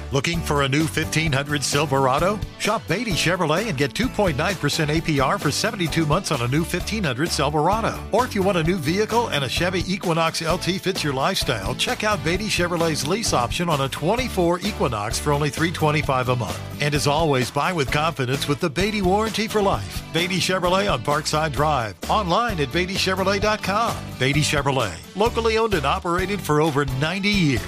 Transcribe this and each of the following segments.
Looking for a new 1500 Silverado? Shop Beatty Chevrolet and get 2.9% APR for 72 months on a new 1500 Silverado. Or if you want a new vehicle and a Chevy Equinox LT fits your lifestyle, check out Beatty Chevrolet's lease option on a 24 Equinox for only $325 a month. And as always, buy with confidence with the Beatty Warranty for Life. Beatty Chevrolet on Parkside Drive. Online at BeattyChevrolet.com. Beatty Chevrolet, locally owned and operated for over 90 years.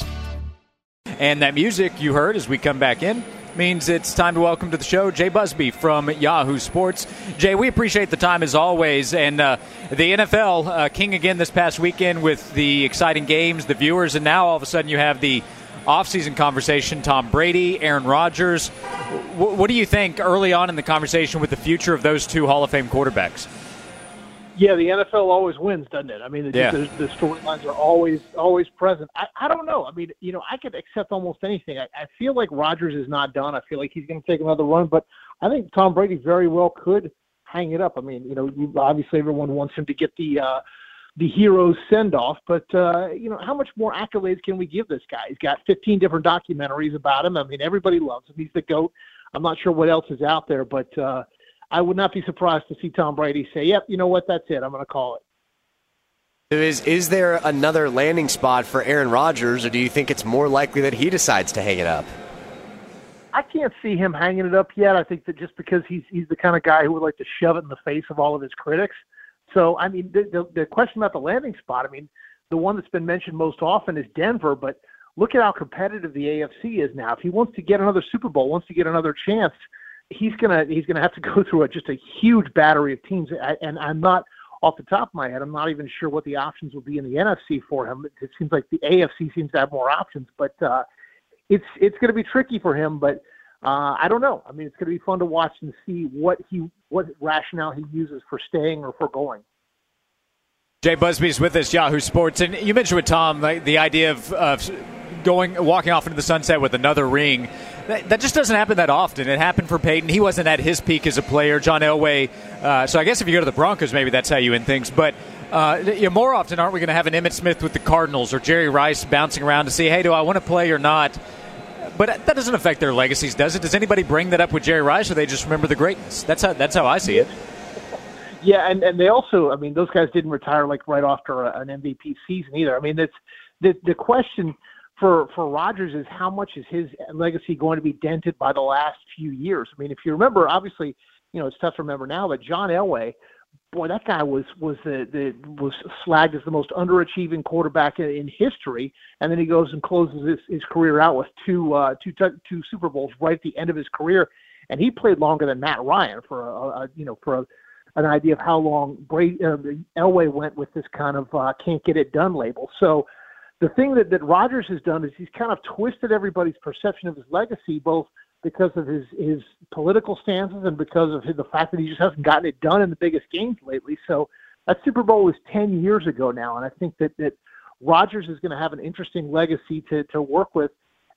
And that music you heard as we come back in means it's time to welcome to the show Jay Busbee from Yahoo Sports. Jay, we appreciate the time as always. And the NFL king again this past weekend with the exciting games, the viewers, and now all of a sudden you have the offseason conversation, Tom Brady, Aaron Rodgers. What do you think early on in the conversation with the future of those two Hall of Fame quarterbacks? Yeah, the NFL always wins, doesn't it? I mean, the storylines are always present. I don't know. I mean, I could accept almost anything. I feel like Rodgers is not done. I feel like he's going to take another run, but I think Tom Brady very well could hang it up. I mean, obviously everyone wants him to get the hero's send-off, but, how much more accolades can we give this guy? He's got 15 different documentaries about him. I mean, everybody loves him. He's the GOAT. I'm not sure what else is out there, but I would not be surprised to see Tom Brady say, yep, you know what, that's it. I'm going to call it. Is there another landing spot for Aaron Rodgers, or do you think it's more likely that he decides to hang it up? I can't see him hanging it up yet. I think that just because he's the kind of guy who would like to shove it in the face of all of his critics. So, I mean, the question about the landing spot, I mean, the one that's been mentioned most often is Denver, but look at how competitive the AFC is now. If he wants to get another Super Bowl, wants to get another chance, he's gonna have to go through just a huge battery of teams, and I'm not off the top of my head. I'm not even sure what the options will be in the NFC for him. It seems like the AFC seems to have more options, but it's going to be tricky for him. But I don't know. I mean, it's going to be fun to watch and see what rationale he uses for staying or for going. Jay Busbee's with us, Yahoo Sports, and you mentioned with Tom the idea of walking off into the sunset with another ring. That just doesn't happen that often. It happened for Peyton. He wasn't at his peak as a player. John Elway. So I guess if you go to the Broncos, maybe that's how you end things. But more often, aren't we going to have an Emmitt Smith with the Cardinals or Jerry Rice bouncing around to see, hey, do I want to play or not? But that doesn't affect their legacies, does it? Does anybody bring that up with Jerry Rice, or they just remember the greatness? That's how I see it. Yeah, and they also, I mean, those guys didn't retire like right after an MVP season either. I mean, it's the question for Rodgers is how much is his legacy going to be dented by the last few years? I mean, if you remember, obviously, it's tough to remember now, but John Elway, boy, that guy was slagged as the most underachieving quarterback in history, and then he goes and closes his career out with two Super Bowls right at the end of his career, and he played longer than Matt Ryan for an idea of how long Elway went with this kind of can't get it done label. So the thing that Rodgers has done is he's kind of twisted everybody's perception of his legacy, both because of his political stances and because of the fact that he just hasn't gotten it done in the biggest games lately. So that Super Bowl was 10 years ago now, and I think that Rodgers is going to have an interesting legacy to work with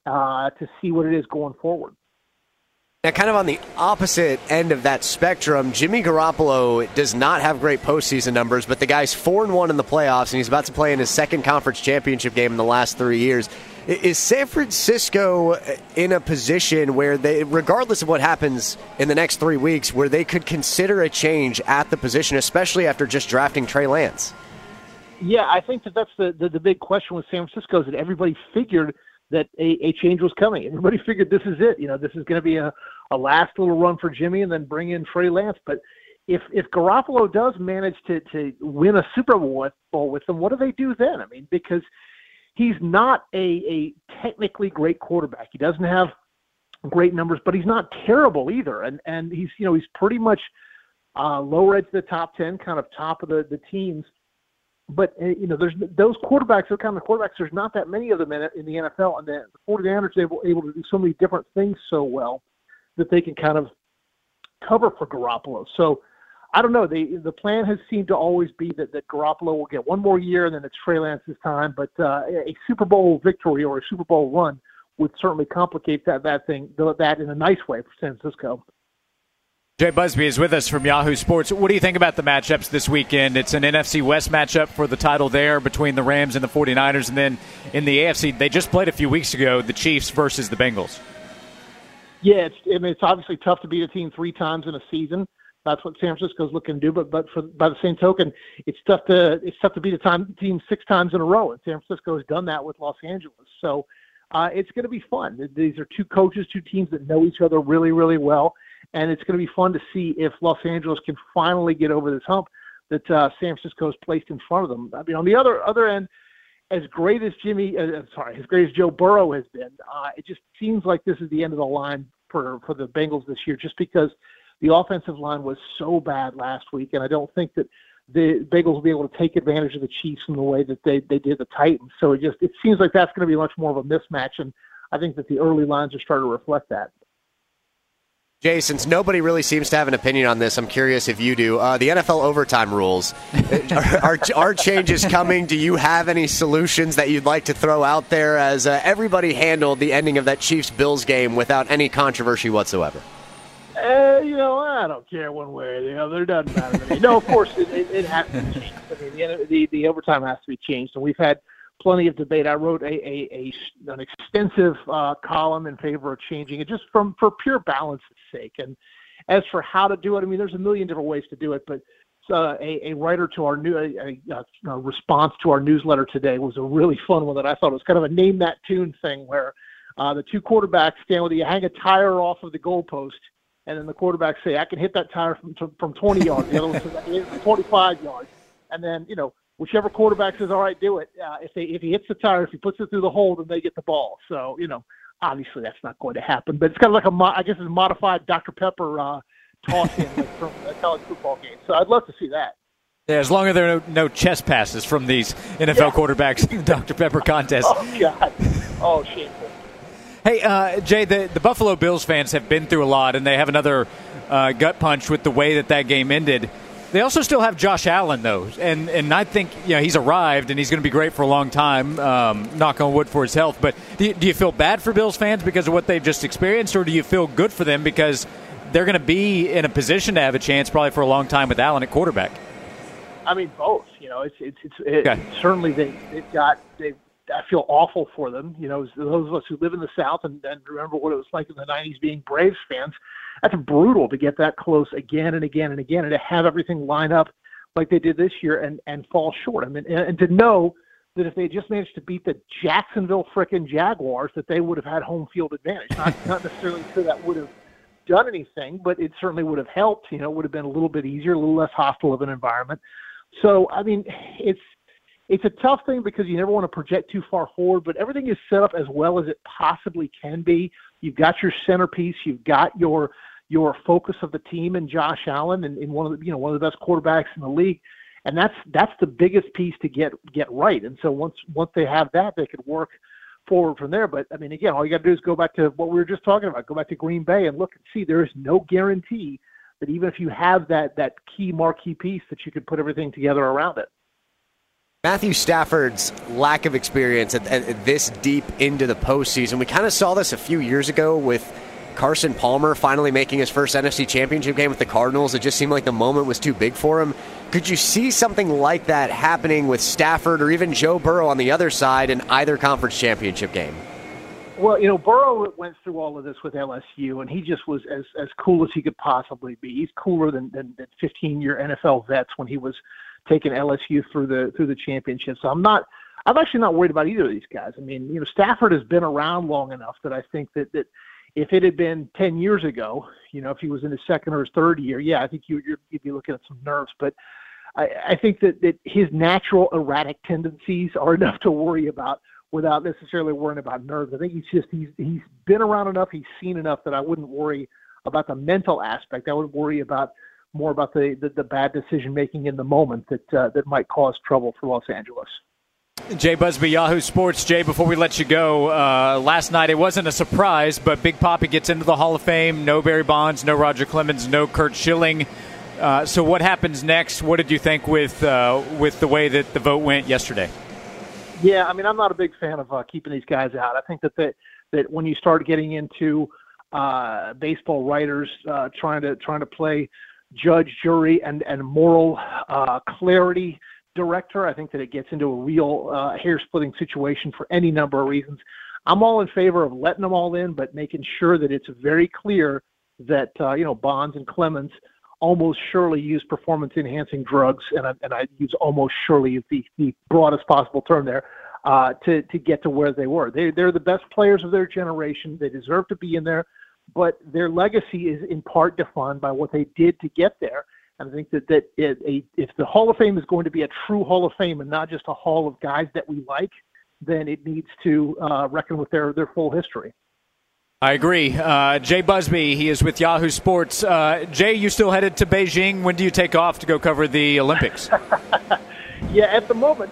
to see what it is going forward. Now, kind of on the opposite end of that spectrum, Jimmy Garoppolo does not have great postseason numbers, but the guy's 4-1 in the playoffs, and he's about to play in his second conference championship game in the last 3 years. Is San Francisco in a position where they, regardless of what happens in the next 3 weeks, where they could consider a change at the position, especially after just drafting Trey Lance? Yeah, I think that's the big question with San Francisco is that everybody figured that a change was coming. Everybody figured this is it. This is going to be a last little run for Jimmy and then bring in Trey Lance. But if Garoppolo does manage to win a Super Bowl with them, what do they do then? I mean, because he's not a technically great quarterback. He doesn't have great numbers, but he's not terrible either. And he's pretty much lower edge of the top 10, kind of top of the teams. But, there's those quarterbacks, those kind of quarterbacks, there's not that many of them in the NFL. And the 49ers are able to do so many different things so well that they can kind of cover for Garoppolo. So, I don't know. The plan has seemed to always be that Garoppolo will get one more year and then it's Trey Lance's time. But a Super Bowl victory or a Super Bowl run would certainly complicate that in a nice way for San Francisco. Jay Busby is with us from Yahoo Sports. What do you think about the matchups this weekend? It's an NFC West matchup for the title there between the Rams and the 49ers. And then in the AFC, they just played a few weeks ago, the Chiefs versus the Bengals. Yeah, it's obviously tough to beat a team 3 times in a season. That's what San Francisco's looking to do. But by the same token, it's tough to beat a team 6 times in a row. And San Francisco has done that with Los Angeles. So it's going to be fun. These are 2 coaches, 2 teams that know each other really, really well. And it's going to be fun to see if Los Angeles can finally get over this hump that San Francisco has placed in front of them. I mean, on the other end, as great as Joe Burrow has been, it just seems like this is the end of the line for the Bengals this year, just because the offensive line was so bad last week, and I don't think that the Bengals will be able to take advantage of the Chiefs in the way that they did the Titans. So it seems like that's going to be much more of a mismatch, and I think that the early lines are starting to reflect that. Jay, since nobody really seems to have an opinion on this, I'm curious if you do. The NFL overtime rules, are changes coming? Do you have any solutions that you'd like to throw out there as everybody handled the ending of that Chiefs-Bills game without any controversy whatsoever? I don't care one way or the other. It doesn't matter to me. No, of course, it has to be changed. I mean, the overtime has to be changed, and we've had plenty of debate. I wrote an extensive column in favor of changing it just for pure balance's sake. And as for how to do it, I mean, there's a million different ways to do it, but a writer to our response to our newsletter today was a really fun one that I thought was kind of a name that tune thing where the 2 quarterbacks stand with you, hang a tire off of the goalpost, and then the quarterbacks say, I can hit that tire from 20 yards. The other one says, I can hit it from 25 yards. And then, whichever quarterback says, all right, do it. If he hits the tire, if he puts it through the hole, then they get the ball. So, obviously that's not going to happen. But it's kind of like it's a modified Dr. Pepper toss-in from a college football game. So I'd love to see that. Yeah, as long as there are no chest passes from these NFL quarterbacks in the Dr. Pepper contest. Oh, God. Oh, shameful. Hey, Jay, the Buffalo Bills fans have been through a lot, and they have another gut punch with the way that game ended. They also still have Josh Allen, though, and I think he's arrived, and he's going to be great for a long time, knock on wood for his health. But do you feel bad for Bills fans because of what they've just experienced, or do you feel good for them because they're going to be in a position to have a chance probably for a long time with Allen at quarterback? I mean, both. Certainly I feel awful for them. Those of us who live in the South and remember what it was like in the 90s being Braves fans, that's brutal to get that close again and again and again and to have everything line up like they did this year and fall short. I mean, and to know that if they just managed to beat the Jacksonville frickin' Jaguars, that they would have had home field advantage. Not necessarily sure that would have done anything, but it certainly would have helped. It would have been a little bit easier, a little less hostile of an environment. So, I mean, it's a tough thing because you never want to project too far forward, but everything is set up as well as it possibly can be. You've got your centerpiece, you've got your focus of the team in Josh Allen and one of the best quarterbacks in the league, and that's the biggest piece to get right. And so once they have that, they could work forward from there. But I mean, again, all you got to do is go back to what we were just talking about. Go back to Green Bay and look and see there is no guarantee that even if you have that key marquee piece that you could put everything together around it. Matthew Stafford's lack of experience at this deep into the postseason. We kind of saw this a few years ago with Carson Palmer finally making his first NFC Championship game with the Cardinals. It just seemed like the moment was too big for him. Could you see something like that happening with Stafford or even Joe Burrow on the other side in either conference championship game? Well, Burrow went through all of this with LSU, and he just was as cool as he could possibly be. He's cooler than 15-year NFL vets when he was taking LSU through the championship. So I'm actually not worried about either of these guys. I mean, Stafford has been around long enough that I think that if it had been 10 years ago, if he was in his second or his third year, yeah, I think you'd be looking at some nerves. But I think that his natural erratic tendencies are enough to worry about without necessarily worrying about nerves. I think he's been around enough, he's seen enough that I wouldn't worry about the mental aspect. I would worry more about the bad decision making in the moment that might cause trouble for Los Angeles. Jay Busby, Yahoo Sports. Jay, before we let you go, last night it wasn't a surprise, but Big Papi gets into the Hall of Fame. No Barry Bonds, no Roger Clemens, no Curt Schilling. So what happens next? What did you think with the way that the vote went yesterday? Yeah, I mean, I'm not a big fan of keeping these guys out. I think that when you start getting into baseball writers trying to play judge, jury, and moral clarity director. I think that it gets into a real hair-splitting situation for any number of reasons. I'm all in favor of letting them all in, but making sure that it's very clear that Bonds and Clemens almost surely use performance-enhancing drugs, and I use almost surely as the broadest possible term there, to get to where they were. They're the best players of their generation. They deserve to be in there, but their legacy is in part defined by what they did to get there. And I think that if the Hall of Fame is going to be a true Hall of Fame and not just a hall of guys that we like, then it needs to reckon with their full history. I agree. Jay Busbee, he is with Yahoo Sports. Jay, you still headed to Beijing. When do you take off to go cover the Olympics? Yeah, at the moment,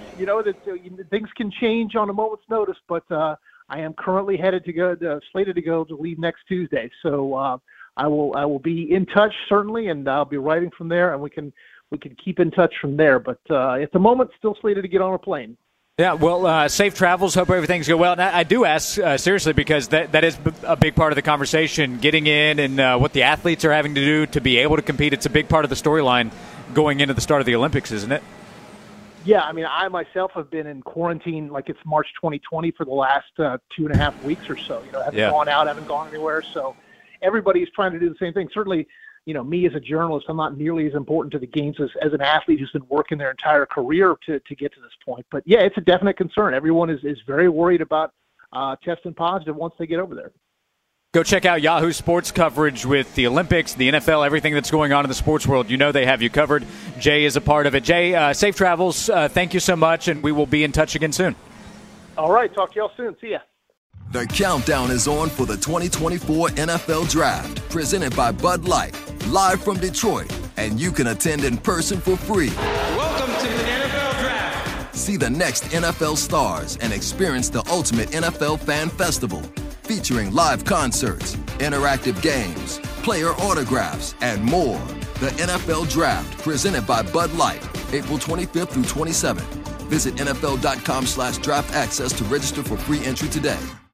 things can change on a moment's notice, but I am currently slated to leave next Tuesday. So I will be in touch certainly, and I'll be writing from there, and we can keep in touch from there. But at the moment, still slated to get on a plane. Yeah, well, safe travels. Hope everything's going well. And I do ask seriously because that is a big part of the conversation, getting in and what the athletes are having to do to be able to compete. It's a big part of the storyline going into the start of the Olympics, isn't it? Yeah, I mean, I myself have been in quarantine like it's March 2020 for the last 2.5 weeks or so. Haven't gone out, haven't gone anywhere. So everybody's trying to do the same thing. Certainly, me as a journalist, I'm not nearly as important to the games as an athlete who's been working their entire career to get to this point. But, yeah, it's a definite concern. Everyone is very worried about testing positive once they get over there. Go check out Yahoo Sports coverage with the Olympics, the NFL, everything that's going on in the sports world. They have you covered. Jay is a part of it. Jay, safe travels. Thank you so much, and we will be in touch again soon. All right. Talk to y'all soon. See ya. The countdown is on for the 2024 NFL Draft, presented by Bud Light, live from Detroit, and you can attend in person for free. Welcome to the NFL Draft. See the next NFL stars and experience the ultimate NFL fan festival, featuring live concerts, interactive games, player autographs, and more. The NFL Draft, presented by Bud Light, April 25th through 27th. Visit NFL.com/draft access to register for free entry today.